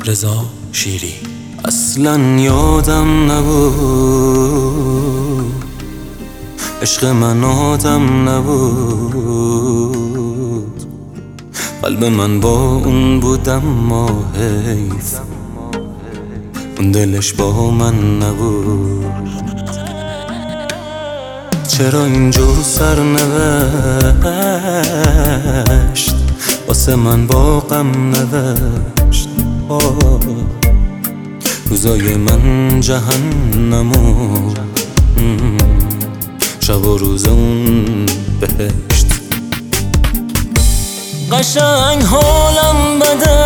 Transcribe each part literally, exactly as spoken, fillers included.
رضا شیری. اصلا یادم نبود عشق من آدم نبود، قلب من با اون بود اما حیف اون دلش با من نبود. چرا اینجور سرنوشت واسه من با غم نوشت؟ روزای من جهنمو شب و روز اون بهشت. قشنگ حالم بده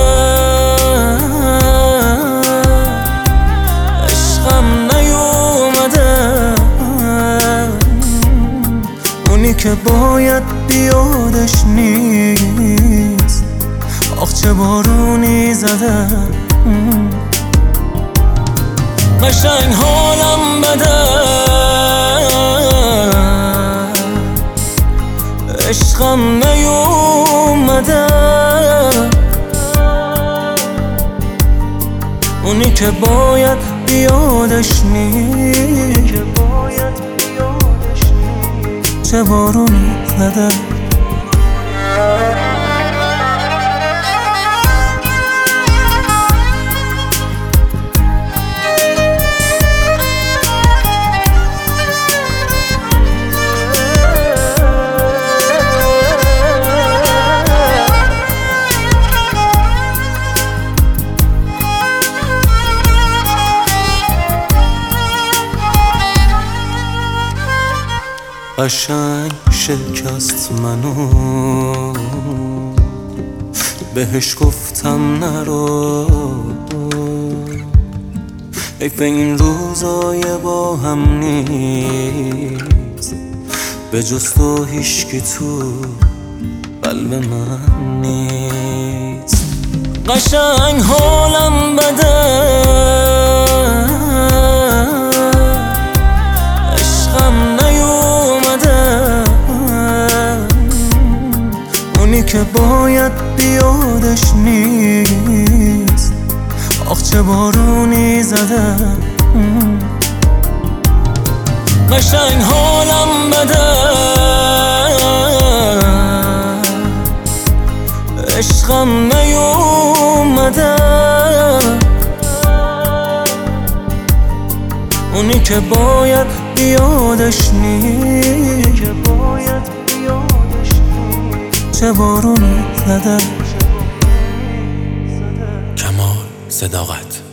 عشقم نیومده، اونی که باید بیادش نیست، آخ چه بارونی زده. قشنگ حالم بده عشقم نیومده، اونی که باید بیادش نیست، چه بارونی زده. قشنگ شکست منو، بهش گفتم نرو، حیف این روزای با هم نیست، به جز تو هیچکی تو قلب من نیست. قشنگ حالم بده که باید بیادش نیست، آخ چه بارونی زده. قشنگ حالم بده عشقم نیومده، اونی که باید بیادش نیست، چه بارونی زده. کمال صداقت.